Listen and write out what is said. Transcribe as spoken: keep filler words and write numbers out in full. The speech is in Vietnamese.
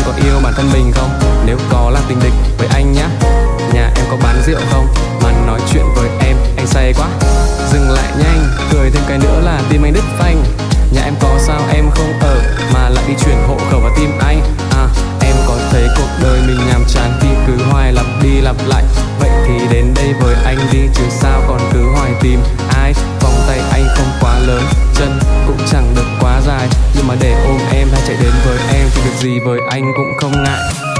có yêu bản thân mình không? Nếu có là tình địch với anh nhá. Nhà em có bán rượu không? Mà nói chuyện với em anh say quá. Dừng lại nhanh, cười thêm cái nữa là tim anh đứt phanh. Nhà em có sao em không ở mà lại đi chuyển hộ khẩu vào tim anh? À, em có thấy cuộc đời mình nhàm chán khi cứ hoài lặp đi lặp lại. Vậy thì đến đây với anh đi chứ sao còn cứ hoài tìm ai. Vòng tay anh không quá lớn, chân cũng chẳng được quá dài, nhưng mà để ôm em hay chạy đến với em thì việc gì với anh cũng không ngại.